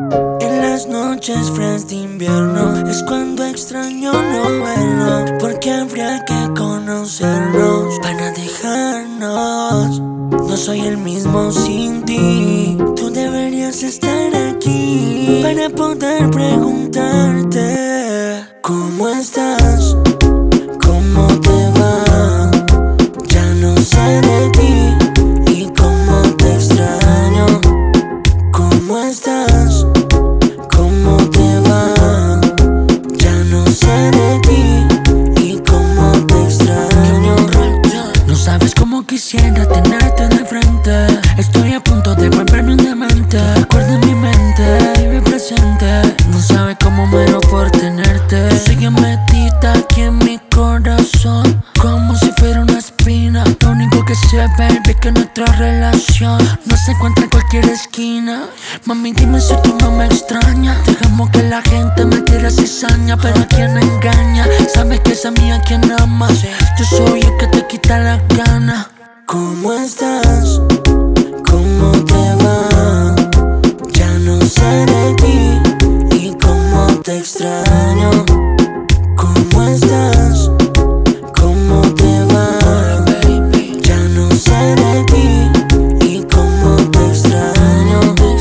En las noches frías de invierno es cuando extraño no verlo, porque habría que conocernos para dejarnos. No soy el mismo sin ti, tú deberías estar aquí para poder preguntarte ¿cómo estás? ¿Cómo te va? Ya no sé de ti y cómo te extraño. ¿Cómo estás? ¿Cómo te va? Ya no sé de ti y cómo te extraño. No sabes cómo quisiera tenerte de frente. Estoy a punto de volverme un demente. Recuerda en mi mente, vive presente. No sabes cómo muero por tenerte. Tú sigues metida aquí en mi corazón, como si fuera una espina. Lo único que sé, baby, es que nuestra relación no se encuentra en cualquier esquina. Mami, dime si tú no me extrañas. Dejamos que la gente me tire cizaña, pero a quien engaña sabes que es a mí a quien ama. Yo soy el que te quita las ganas. ¿Cómo estás? ¿Cómo te va? Ya no sé de ti y cómo te extraño. ¿Cómo estás? ¿Cómo te va? Ya no sé de ti y cómo te extraño.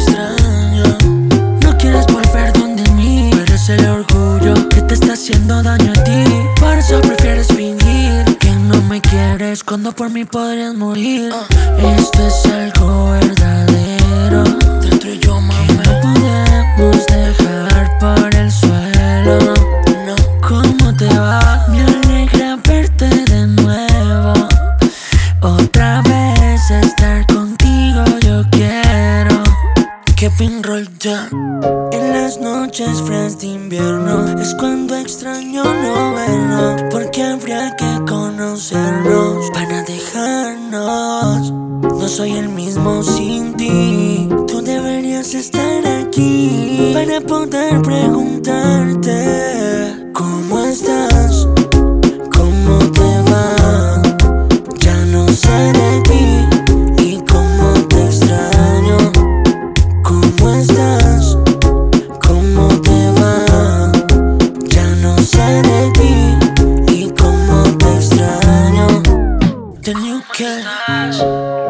No quieres volver donde mí, pero es el orgullo que te está haciendo daño a ti. Por eso prefieres fingir que no me quieres cuando por mí podrías morir. Esto es algo verdadero, entre tú y yo, mami, que no podemos dejar por el suelo. No. ¿Cómo te va? Me alegra verte de nuevo. Otra vez estar contigo yo quiero. Que pinroll ya. En las noches frías de invierno es cuando extraño no verlo, porque habría que conocernos para dejarnos. No soy el mismo sin ti, tú deberías estar aquí para poder preguntarte ¿cómo estás? ¿Cómo te va? Ya no sé de ti y cómo te extraño. ¿Cómo estás? ¿Cómo te va? Ya no sé de ti y cómo te extraño. The New Kid.